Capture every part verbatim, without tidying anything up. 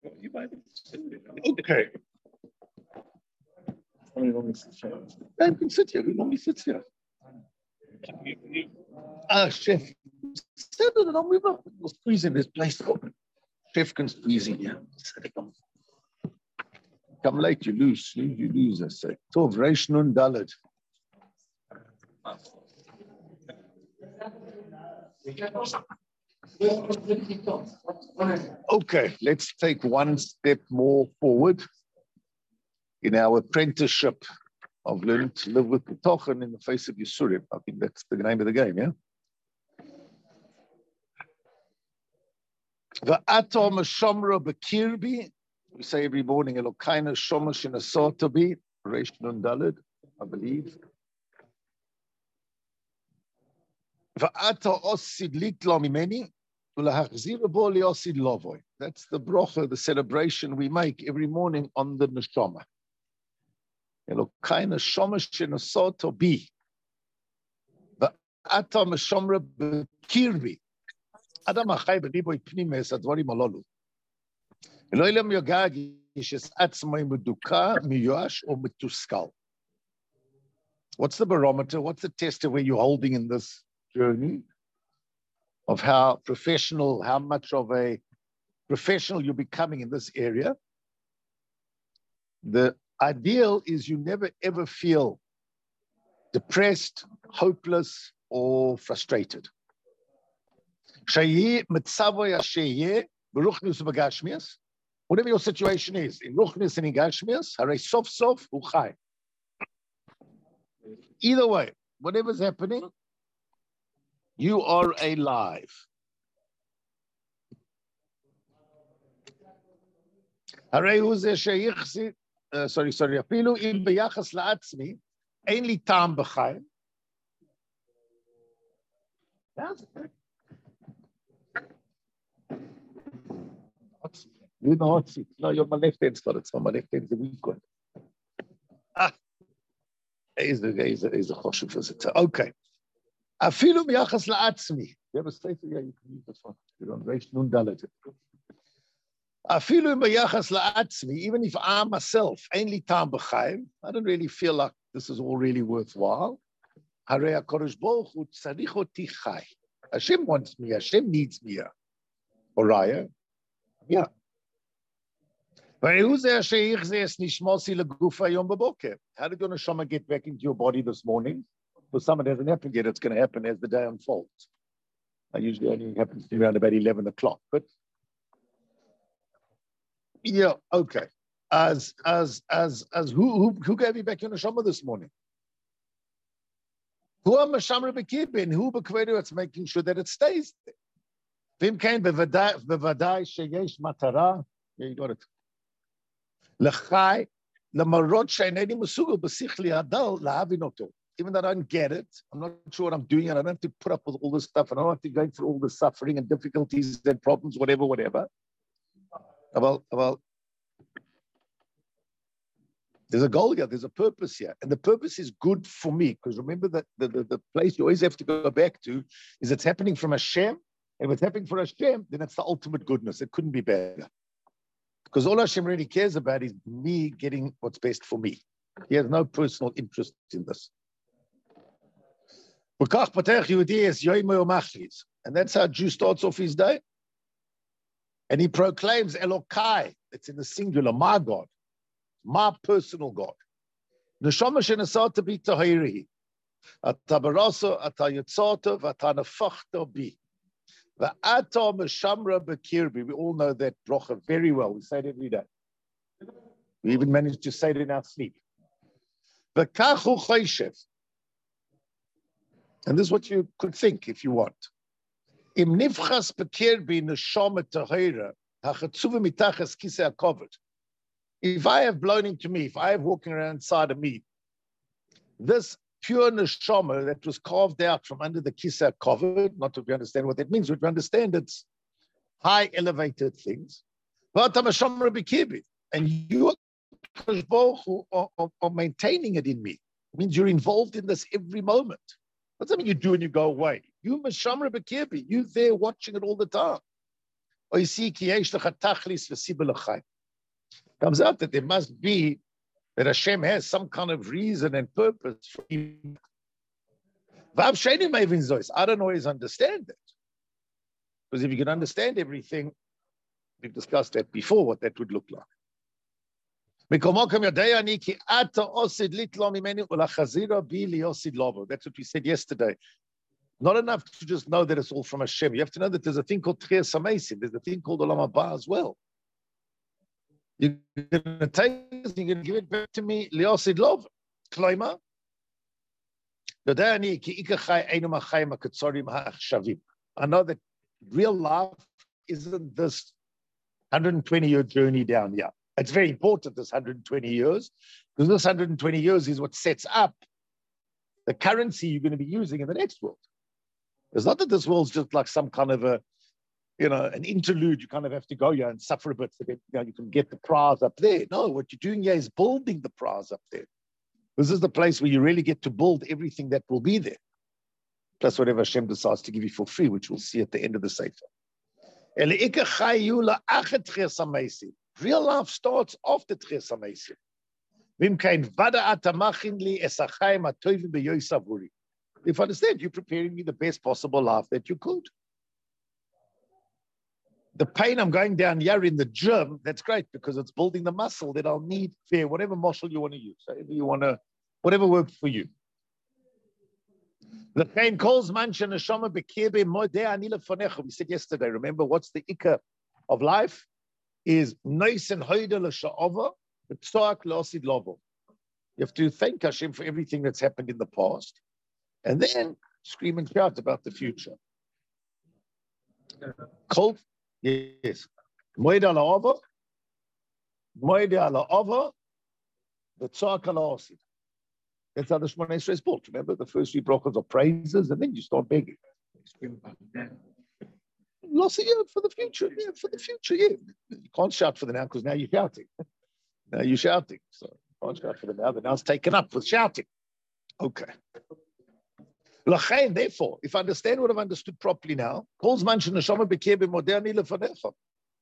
You might okay. I can sit here. We normally sit here. Ah, chef. Sit it on. We'll squeeze in this place. Chef can squeeze in here. Come late, you lose. You lose, I say. Tov, Reish Nun Daled. Okay, let's take one step more forward in our apprenticeship of learning to live with the Tochen in the face of Yisurim. I think that's the name of the game, yeah? V'atom shomra b'kirbi. We say every morning, Elokaina shomash in a sotabi, Reish Nun Daled, I believe. V'ata osid litlo mimeni. That's the bracha, the celebration we make every morning on the neshama. Elokaina shomash shenasoto bi. V'ata meshomra b'kirbi. Adam achai b'liboy pnimes advarim alolu. Elo ilam yogagi shes atzmai meduka miyoash or metuskal. What's the barometer? What's the test of where you're holding in this journey? Of how professional, how much of a professional you're becoming in this area. The ideal is you never ever feel depressed, hopeless, or frustrated. Whatever your situation is, in ruchnis and in gashmias, haray sof sof uchai. Either way, whatever's happening, you are alive. Uh, sorry, sorry. Afilu im beyachas la'atzmi, ein li ta'am b'chaim. You know hot seat. No, you're my left hand spot. It's on my left hand, the weak one. Ah, he's a he's a he's a choshev visitor. Okay. Afilu biyachas la'atzmi. You have a statement? Yeah, you can use this one. You don't Reish Nun Daled. Afilu biyachas la'atzmi. Even if I myself ain't tam b'chaim, I don't really feel like this is all really worthwhile. Harei HaKadosh Baruch Hu tzarich oti chai. Hashem wants me. Hashem needs me here. Oraya. Yeah. How did your neshama get back into your body this morning? For some, it hasn't happened yet. It's going to happen as the day unfolds. I usually only happens around about eleven o'clock. But yeah, okay. As as as as who who who gave you back your neshama this morning? Who are mashamra bekibin? Who bekwedu? It's making sure that it stays there. Vim kain bevadai bevadai sheyesh matara. Yeah, you got it. Lechai lemarot she'eneni mesugel b'sichli hadal lahavinoto. Even though I don't get it, I'm not sure what I'm doing, and I don't have to put up with all this stuff, and I don't have to go through all the suffering and difficulties and problems, whatever, whatever. Well, well, there's a goal here, there's a purpose here, and the purpose is good for me, because remember that the, the, the place you always have to go back to is it's happening from Hashem, and if it's happening for Hashem, then it's the ultimate goodness. It couldn't be better. Because all Hashem really cares about is me getting what's best for me. He has no personal interest in this. And that's how Jew starts off his day. And he proclaims Elokai, it's in the singular, my God, my personal God. Neshama shenasata bi tahiri. Ata barasa, ata yitzata, v'ata nefachta bi. V'ata meshamra b'kirbi. We all know that bracha very well. We say it every day. We even managed to say it in our sleep. V'kachu chayshev. And this is what you could think if you want. Im nifchas b'kirbi neshama tahira, hachatzuva mitachas kisei hakovod. If I have blown into me, if I have walking around inside of me, this pure neshama that was carved out from under the kisei hakovod, not that we understand what that means, but we understand it's high elevated things. And you are, are, are maintaining it in me. It means you're involved in this every moment. That's something you do and you go away. You mashamra b'kirbi, you there watching it all the time. Comes out that there must be, that Hashem has some kind of reason and purpose for him. I don't always understand that. Because if you can understand everything, we've discussed that before, what that would look like. That's what we said yesterday. Not enough to just know that it's all from Hashem. You have to know that there's a thing called Tchias HaMeisim. There's a thing called Olam Haba as well. You're going to take this, you're going to give it back to me, Liosid Lov. Kloima. I know that real life isn't this one hundred twenty year journey down here. It's very important, this one hundred twenty years, because this one hundred twenty years is what sets up the currency you're going to be using in the next world. It's not that this world's just like some kind of a, you know, an interlude. You kind of have to go here and suffer a bit so that, you know, you can get the prize up there. No, what you're doing here is building the prize up there. This is the place where you really get to build everything that will be there. Plus whatever Hashem decides to give you for free, which we'll see at the end of the Sefer. Real life starts after Tchias HaMeisim. If I understand, you're preparing me the best possible life that you could. The pain I'm going down here in the gym, that's great because it's building the muscle that I'll need there, whatever muscle you want to use, whatever you want to, whatever works for you. The pain calls mancha neshama bekebe modeh anila fonecha. We said yesterday, remember what's the ikka of life? Is nice and hoida l'sha'ava, but tzak l'osid lovo. You have to thank Hashem for everything that's happened in the past, and then scream and shout about the future. Cold, yes. Moed ala ova, moed ala ova, the tzak l'osid. That's how the Shmoneh Esrei is built. Remember, the first three brachos are praises, and then you start begging. Lost a year for the future, yeah, for the future, yeah. You can't shout for the now because now you're shouting. Now you're shouting, so you can't shout for the now. The now's taken up with shouting. Okay. Therefore, if I understand what I've understood properly now, calls man sheneshama bekeh b'moderni lefanecha.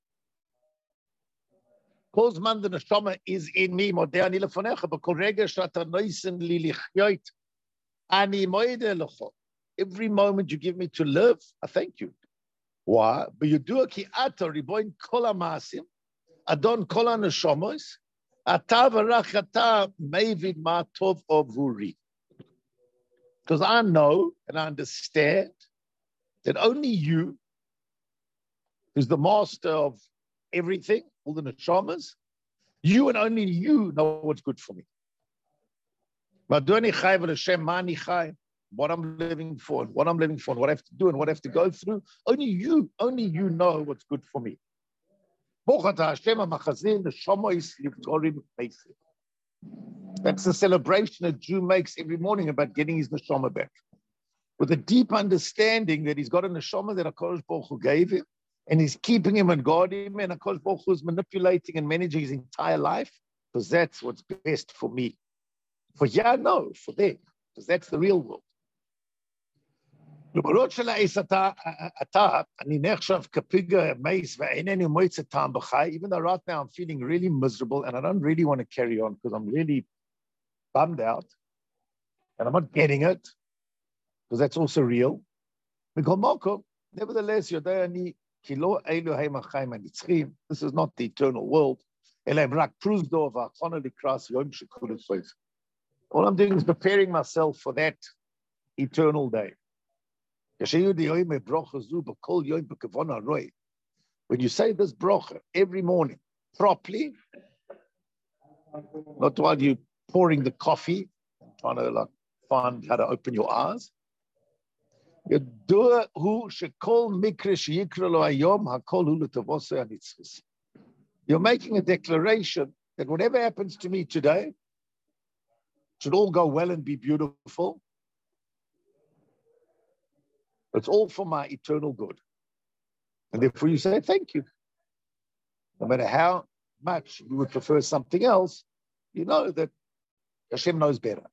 Calls man the neshama is in me moderni lefanecha. B'kol rega shata noisen li lichyot ani moide lecho. Every moment you give me to live, I thank you. Why? But you do a ki ata riboin kol ha'masim, adon kol ha'neshamos, ata v'rachata mevid ma tov avuri. Because I know and I understand that only you, who's the master of everything, all the neshamas, you and only you know what's good for me. What I'm living for, what I'm living for, what I have to do and what I have to go through, only you, only you know what's good for me. That's the celebration a Jew makes every morning about getting his neshama back. With a deep understanding that he's got a neshama that HaKadosh Baruch Hu gave him, and he's keeping him and guarding him, and HaKadosh Baruch Hu is manipulating and managing his entire life, because that's what's best for me. For yeah, no, for them, because that's the real world. Even though right now I'm feeling really miserable and I don't really want to carry on because I'm really bummed out and I'm not getting it, because that's also real. Nevertheless, this is not the eternal world. All I'm doing is preparing myself for that eternal day. When you say this bracha every morning properly, not while you're pouring the coffee, trying to like find how to open your eyes. You're making a declaration that whatever happens to me today should all go well and be beautiful. It's all for my eternal good. And therefore you say, thank you. No matter how much you would prefer something else, you know that Hashem knows better.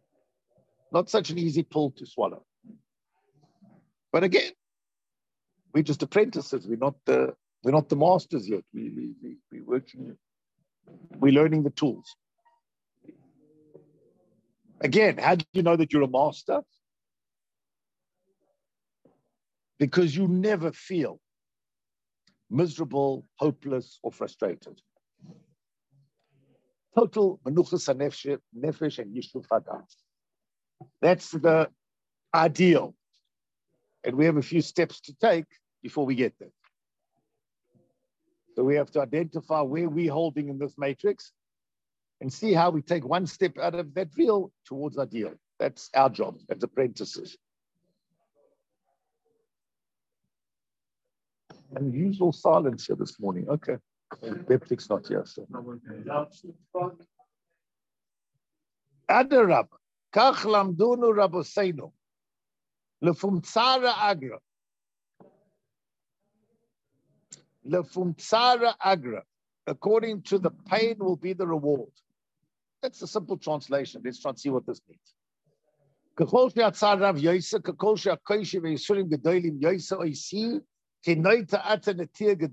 Not such an easy pill to swallow. But again, We're just apprentices. We're not the we're not the masters yet. We we we we're working. We're learning the tools. Again, how do you know that you're a master? Because you never feel miserable, hopeless, or frustrated. Total menuchas nefesh and yishuv hadam. That's the ideal. And we have a few steps to take before we get there. So we have to identify where we're holding in this matrix and see how we take one step out of that real towards ideal. That's our job as apprentices. Unusual silence here this morning. Okay. Beptik's not here. So. Adarab, kach lamdunu raboseinu, lefumtzara agra. Lefumtzara agra. According to the pain will be the reward. That's a simple translation. Let's try and see what this means. Kachol she'atzar rav yoysa, kachol she'akoyshi ve'yisurim gedolim yoysa oisi, to the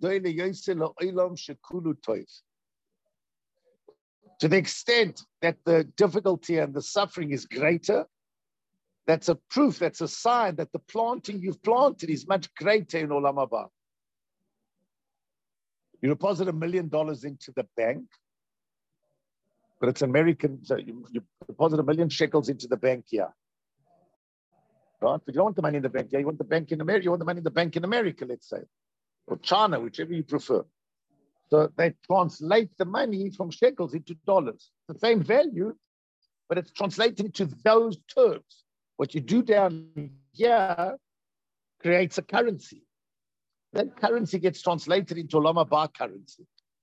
extent that the difficulty and the suffering is greater, that's a proof, that's a sign that the planting you've planted is much greater in Olam Haba. You deposit a million dollars into the bank, but it's American, so you, you deposit a million shekels into the bank here. Right? But you don't want the money in the bank. Yeah, you want the bank in America. You want the money in the bank in America, let's say, or China, whichever you prefer. So they translate the money from shekels into dollars. The same value, but it's translated into those terms. What you do down here creates a currency. That currency gets translated into Olam Haba currency.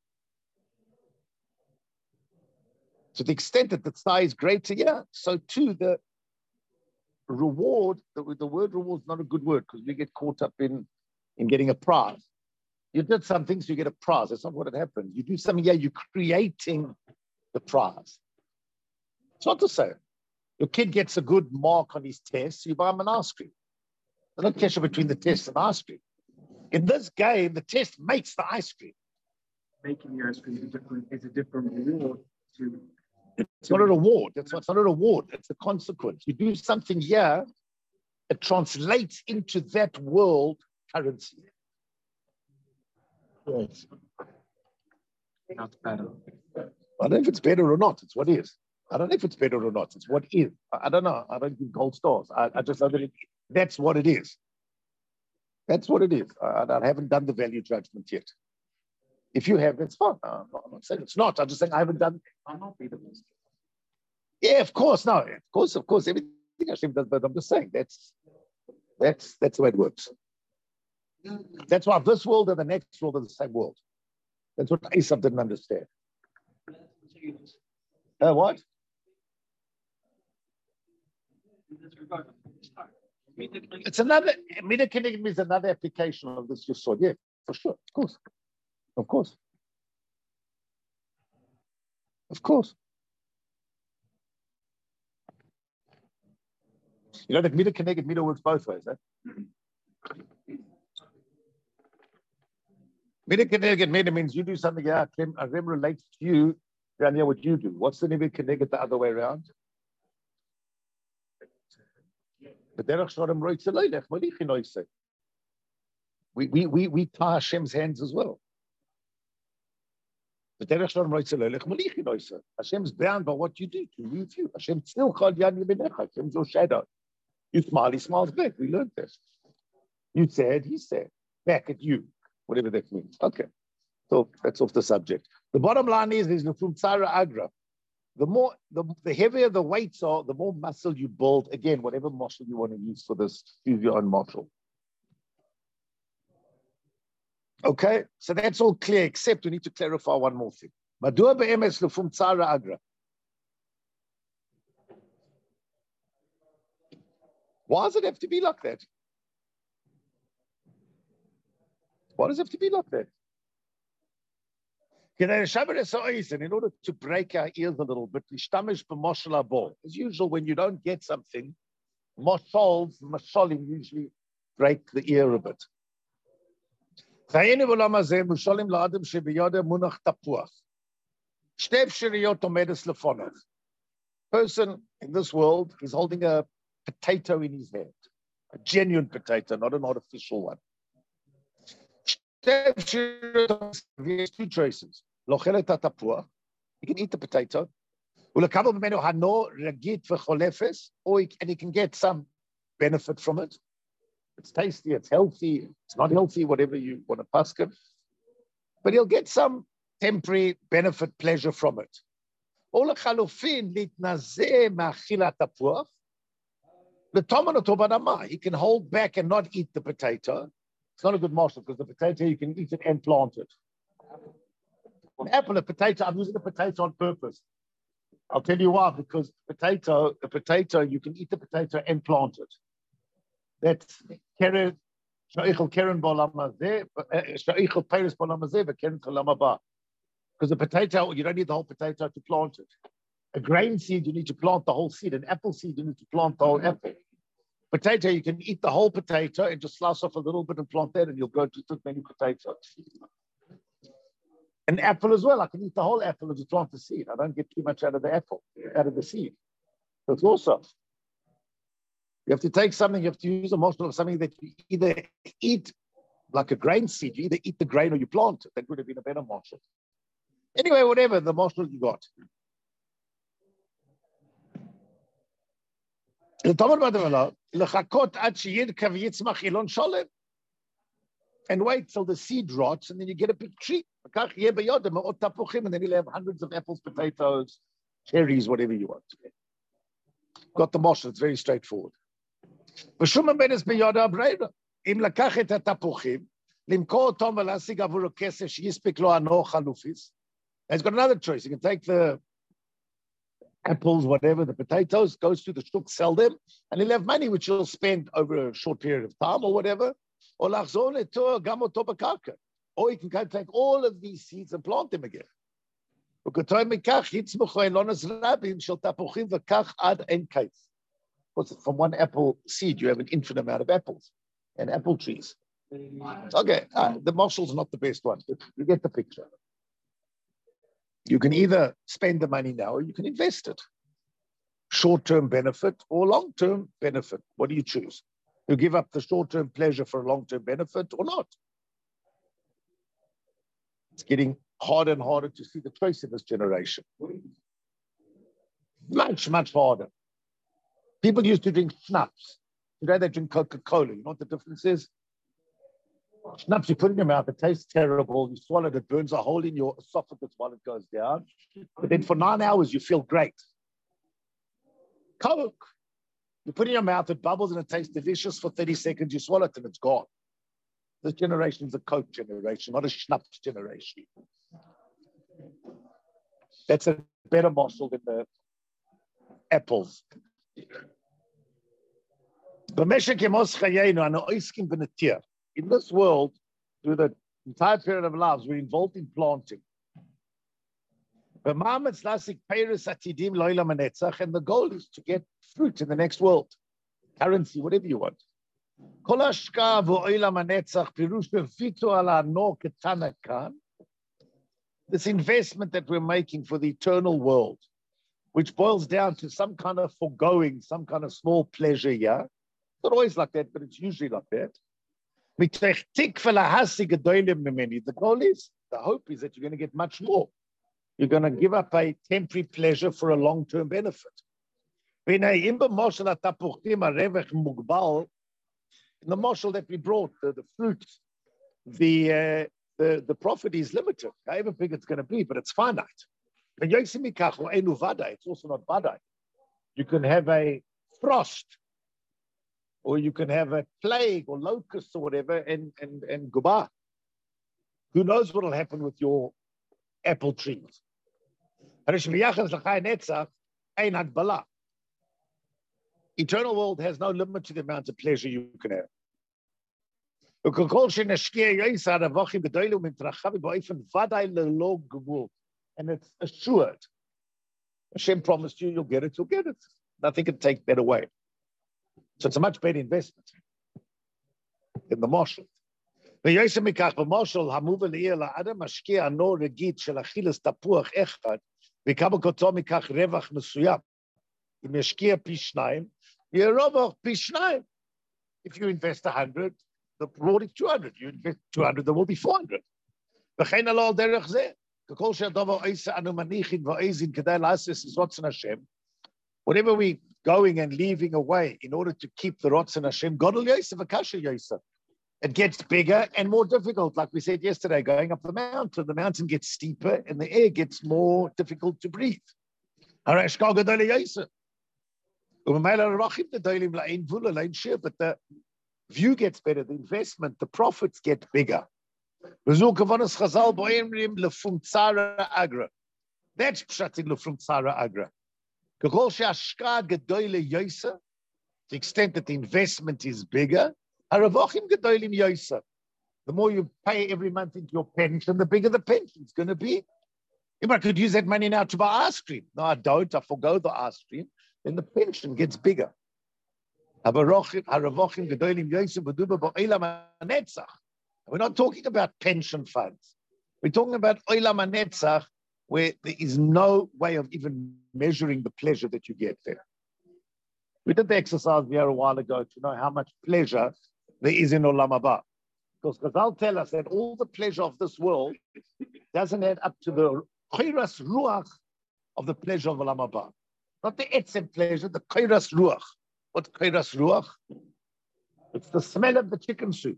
To the extent that the tzai is greater, yeah, so too the reward, the, the word reward is not a good word because we get caught up in, in getting a prize. You did something, so you get a prize. That's not what it happens. You do something, yeah, you're creating the prize. It's not the same. Your kid gets a good mark on his test, so you buy him an ice cream. There's no connection between the test and ice cream. In this game, the test makes the ice cream. Making the ice cream is a different, is a different reward to... It's not a reward. That's not, it's not a reward. It's a consequence. You do something here, it translates into that world currency. Yes. Not better. I don't know if it's better or not. It's what is. I don't know if it's better or not. It's what is. I, I don't know. I don't give gold stars. I, I just know that it, that's what it is. That's what it is. I, I haven't done the value judgment yet. If you have, it's fine. I'm not, I'm not saying it's not. I'm just saying I haven't done. I'm not be the best. Yeah, of course. No, of course, of course. Everything Hashem does, but I'm just saying that's that's that's the way it works. That's why this world and the next world are the same world. That's what Isaac didn't understand. Uh, what? It's another, Mida Kinnig means another application of this you saw. Yeah, for sure. Of course. Of course. Of course. You know that Mida Kinnig, Mida works both ways, eh? Mida Kinnig, Mida means you do something, yeah, Hashem relates to you, and yeah, what you do. What's the Mida Kinnig the other way around? But we we we we tie Hashem's hands as well. But Hashem's bound by what you do to move you. Hashem still called Yan Yemenecha. Hashem's your shadow. You smile, he smiles back. We learned this. You said, he said, back at you, whatever that means. Okay. So that's off the subject. The bottom line is there's Nufum Tsara Agra. The more, the, the heavier the weights are, the more muscle you build. Again, whatever muscle you want to use for this, use your own muscle. Okay, so that's all clear, except we need to clarify one more thing. Madua be'emes Nufum Tsara Agra. Why does it have to be like that? Why does it have to be like that? In order to break our ears a little bit, as usual, when you don't get something, mashals, mashalim usually break the ear a bit. חיינו בעולם הזה משולים לאדם שבידו מונח תפוח. שתי אפשרויות עומדות לפניו. Person in this world is holding a potato in his hand, a genuine potato, not an artificial one. Shtei efshiriyot, there's two choices. Lochel et hatapuach, you can eat the potato. Ulekabel b'menu hano regit v'cholefes, or he, and he can get some benefit from it. It's tasty, it's healthy, it's not healthy, whatever you want to paskin. But he'll get some temporary benefit, pleasure from it. Or lechalufin litnazeh ma'achilat tapuach. L'toman oto b'adama, he can hold back and not eat the potato. It's not a good marshal because the potato you can eat it and plant it. An apple, a potato, I'm using the potato on purpose. I'll tell you why, because potato, a potato, you can eat the potato and plant it. That's keren, shaichel keren b'olam hazeh, shaichel peiros b'olam hazeh, v'keren cholam haba. Because a potato, you don't need the whole potato to plant it. A grain seed, you need to plant the whole seed. An apple seed, you need to plant the whole apple. Potato, you can eat the whole potato and just slice off a little bit and plant that, and you'll go to as many potatoes. An apple as well, I can eat the whole apple and just plant the seed. I don't get too much out of the apple, out of the seed. That's also. You have to take something, you have to use a morsel of something that you either eat like a grain seed, you either eat the grain or you plant it. That would have been a better morsel. Anyway, whatever, the morsel you got. And wait till the seed rots, and then you get a big tree. And then you'll have hundreds of apples, potatoes, cherries, whatever you want. Got the morsel, it's very straightforward. He's got another choice. You can take the apples, whatever, the potatoes, goes to the shuk, sell them, and he'll have money which he'll spend over a short period of time or whatever. Or or you can go take all of these seeds and plant them again. Because from one apple seed, you have an infinite amount of apples and apple trees. Okay, uh, the marshal's not the best one, but you get the picture. You can either spend the money now or you can invest it. Short-term benefit or long-term benefit. What do you choose? You give up the short-term pleasure for a long-term benefit or not? It's getting harder and harder to see the choice in this generation. Much, much harder. People used to drink schnapps. Today they drink Coca-Cola. You know what the difference is? Schnapps, you put in your mouth, it tastes terrible. You swallow it, it burns a hole in your esophagus while it goes down. But then for nine hours, you feel great. Coke, you put it in your mouth, it bubbles and it tastes delicious for thirty seconds. You swallow it and it's gone. This generation is a Coke generation, not a Schnapps generation. That's a better morsel than the apples. In this world, through the entire period of lives, we're involved in planting. And the goal is to get fruit in the next world. Currency, whatever you want. This investment that we're making for the eternal world, which boils down to some kind of foregoing, some kind of small pleasure here. It's not always like that, but it's usually like that. The goal is, the hope is that you're going to get much more. You're going to give up a temporary pleasure for a long-term benefit. In the marshal that we brought, the, the fruit, the, uh, the, the profit is limited. However big it's going to be, but it's finite. It's also not badai. You can have a frost, or you can have a plague or locusts or whatever, and and and goodbye. Who knows what will happen with your apple trees? Eternal world has no limit to the amount of pleasure you can have. And it's assured. Hashem promised you, you'll get it, you'll get it. Nothing can take that away. So it's a much better investment in the marshal. ויועסה מכך במושל המובא לעיר לאדם משקיע נור רגיד של אכילס תפוח אחד, ויקבל כתוצאה מכך רווח מסוים. אם ישקיע פי שניים, יהיה רווח פי שניים. If you invest one hundred, the reward is two hundred. You invest two hundred, there will be four hundred. וכן הלא על דרך זה, ככל שהדבר עושה אנו מניחים ועזים כדי לעשות את רצון השם, whatever we going and leaving away in order to keep the רצון השם, גודל יוסף וקשה יוסף. It gets bigger and more difficult, like we said yesterday, going up the mountain. The mountain gets steeper and the air gets more difficult to breathe. But the view gets better, the investment, the profits get bigger. That's pshatin lefum agra. To the extent that the investment is bigger, the more you pay every month into your pension, the bigger the pension is going to be. If I could use that money now to buy ice cream. No, I don't. I forgo the ice cream. Then the pension gets bigger. We're not talking about pension funds. We're talking about Olam HaNetzach, where there is no way of even measuring the pleasure that you get there. We did the exercise here a while ago to know how much pleasure there is in Olam Haba. Because Chazal tell us that all the pleasure of this world doesn't add up to the Kairas Ruach of the pleasure of Olam Haba. Not the etzem pleasure, the Kairas Ruach. What's Kairas Ruach? It's the smell of the chicken soup.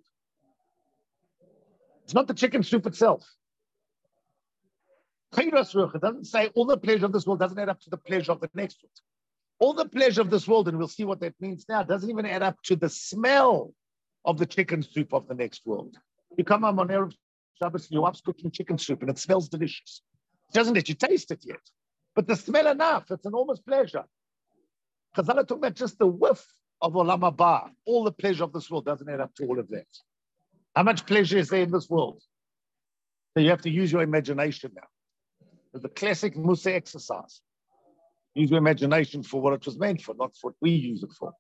It's not the chicken soup itself. Kairas Ruach, it doesn't say all the pleasure of this world doesn't add up to the pleasure of the next one. All the pleasure of this world, and we'll see what that means now, doesn't even add up to the smell of the chicken soup of the next world. You come home on Erev Shabbos and your wife's cooking chicken soup and it smells delicious. It doesn't let you taste it yet. But the smell enough, it's enormous pleasure. Chazal talking about just the whiff of Olam Haba. All the pleasure of this world doesn't add up to all of that. How much pleasure is there in this world? So you have to use your imagination now. It's the classic Musa exercise. Use your imagination for what it was meant for, not for what we use it for.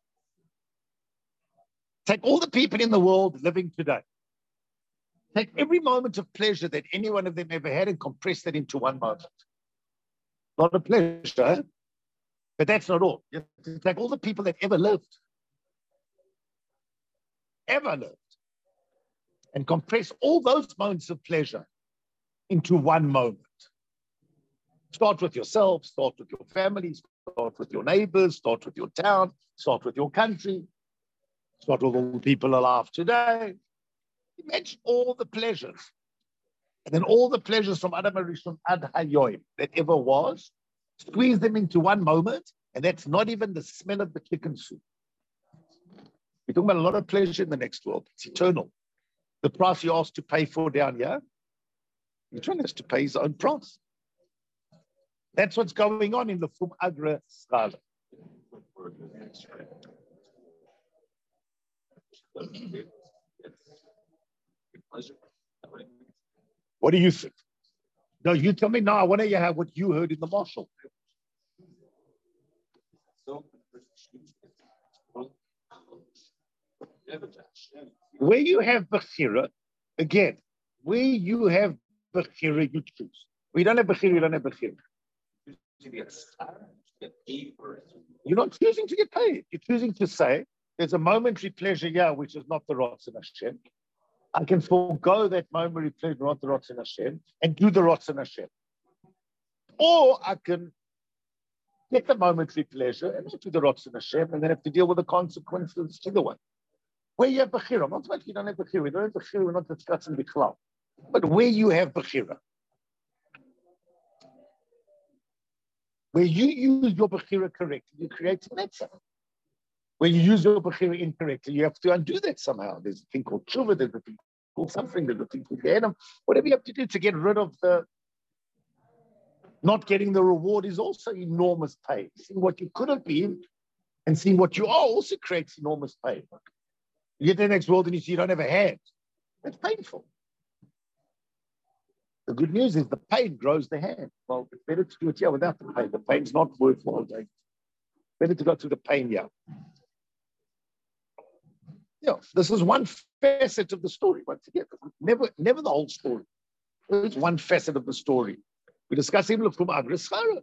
Take all the people in the world living today. Take every moment of pleasure that any one of them ever had and compress that into one moment. Not a pleasure, but that's not all. You have to take all the people that ever lived, ever lived, and compress all those moments of pleasure into one moment. Start with yourself, start with your family, start with your neighbors, start with your town, start with your country, start with all the people alive today. Imagine all the pleasures. And then all the pleasures from Adam HaRishon ad Hayoim that ever was, squeeze them into one moment, and that's not even the smell of the chicken soup. We're talking about a lot of pleasure in the next world. It's eternal. The price you asked to pay for down here, you're trying to pay his own price. That's what's going on in the Fum Agra Skala. What do you think? No, you tell me now. I want to hear what you heard in the marshal. Where you have Bechira, again, where you have Bechira, you choose. We don't have Bechira, we don't have Bechira. You're not choosing to get paid. You're choosing to say, there's a momentary pleasure here, which is not the Ratzon Hashem. I can forego that momentary pleasure, not the Ratzon Hashem, and do the Ratzon Hashem. Or I can get the momentary pleasure and not do the Ratzon Hashem, and then have to deal with the consequences either way. Where you have Bechira, I'm not saying you don't have Bechira. We don't have Bechira, we're not discussing Bichlal. But where you have Bechira, where you use your Bechira correctly, you create a Netzach. Where you use your Bechira incorrectly, you have to undo that somehow. There's a thing called Tshuva, there's a thing called something, there's a thing called Gehenna. Whatever you have to do to get rid of the not getting the reward is also enormous pain. Seeing what you could have been and seeing what you are also creates enormous pain. You get to the next world and you see you don't have a hand. That's painful. The good news is the pain grows the hand. Well, it's better to do it here without the pain. The pain's not worthwhile. Better to go through the pain here. Yeah, this is one facet of the story. Once again, never, never the whole story. It's one facet of the story. We discuss even from Agris Chara.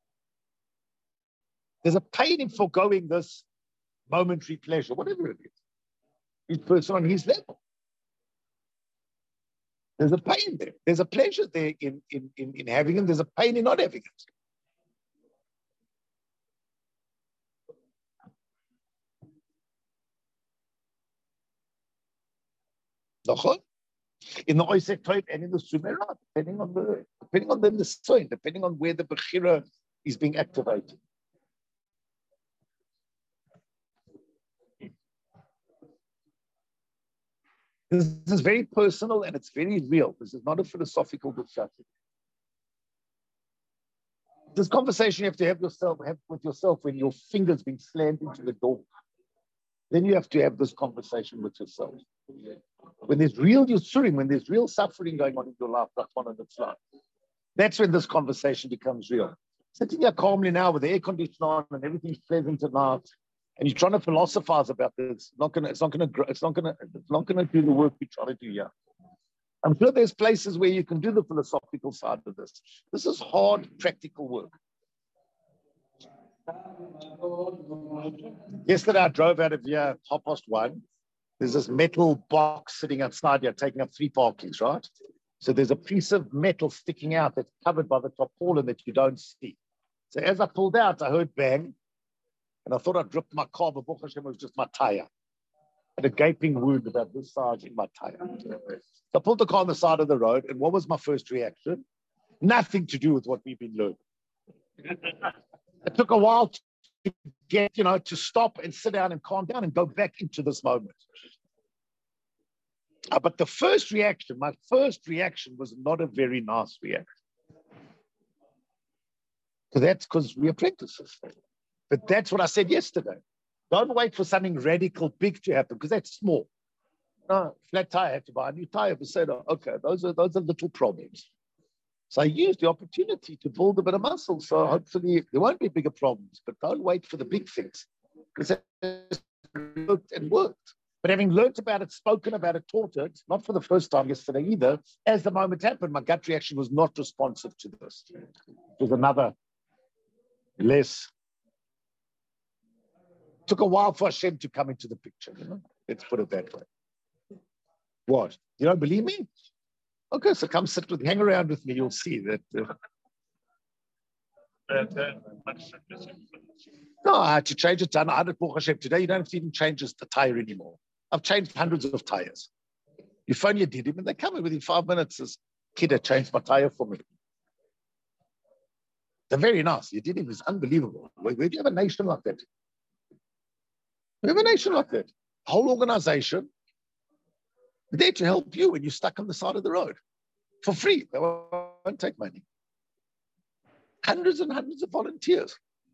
There's a pain in foregoing this momentary pleasure, whatever it is. Each person on his level. There's a pain there. There's a pleasure there in, in, in, in having it. There's a pain in not having it. In the Oisek Toit and in the Sumerat, depending on the depending on the Nisoin, depending on where the Bechira is being activated. This is very personal and it's very real. This is not a philosophical discussion. This conversation you have to have yourself have with yourself when your fingers being slammed into the door. Then you have to have this conversation with yourself. When there's real Yisurim, when there's real suffering going on in your life, that's one of the life. That's when this conversation becomes real. Sitting here calmly now with the air conditioner on and everything's pleasant tonight, and you're trying to philosophize about this, it's not gonna, it's not gonna, it's not gonna, it's not gonna do the work we're trying to do here. I'm sure there's places where you can do the philosophical side of this. This is hard, practical work. Yesterday, I drove out of here half past one. There's this metal box sitting outside here, taking up three parkings, right? So there's a piece of metal sticking out that's covered by the tarpaulin that you don't see. So as I pulled out, I heard bang, and I thought I'd ripped my car, but Baruch Hashem, it was just my tire. I had a gaping wound about this size in my tire. So I pulled the car on the side of the road, and what was my first reaction? Nothing to do with what we've been learning. It took a while to get, you know, to stop and sit down and calm down and go back into this moment. Uh, but the first reaction, my first reaction was not a very nice reaction. So that's because we're apprentices. But that's what I said yesterday. Don't wait for something radical big to happen, because that's small. No, flat tire, I have to buy a new tire. But said, oh, okay, those are those are little problems. So I used the opportunity to build a bit of muscle. So hopefully there won't be bigger problems, but don't wait for the big things, because it worked and worked. But having learned about it, spoken about it, taught it, not for the first time yesterday either, as the moment happened, my gut reaction was not responsive to this. It was another less. It took a while for Hashem to come into the picture. You know? Let's put it that way. What? You don't believe me? Okay, so come sit with, hang around with me. You'll see that. Uh, no, I had to change it. I had Baruch Hashem today. You don't have to even change the tire anymore. I've changed hundreds of tires. You phone your Didim and they come in within five minutes. This kid had changed my tire for me. They're very nice. Your Didim is unbelievable. Where, where do you have a nation like that? We have a nation like that. A whole organization there to help you when you're stuck on the side of the road for free. They won't take money. Hundreds and hundreds of volunteers.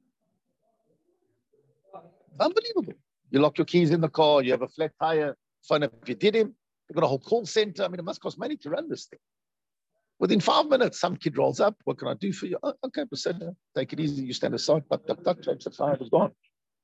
Unbelievable. You lock your keys in the car, you have a flat tire, phone up if you did him. They've got a whole call center. I mean, it must cost money to run this thing. Within five minutes, some kid rolls up. What can I do for you? Oh, okay, Priscilla, take it easy. You stand aside, tuck, tuck, tuck, change the tire, it's gone.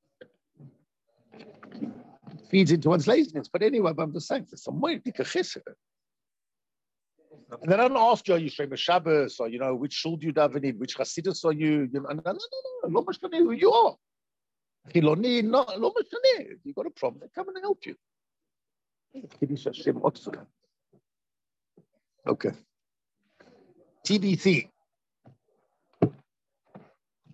Feeds into one's laziness. But anyway, I'm just saying, there's some way to chesed. And they don't ask you, are you Shema Shabbos, or, you know, which shul do you daven in, which Hasidus are you? You know, no, no, no, no, no, who you are. Chiloni, no, no, you got a problem, they come and help you. Okay. T B C.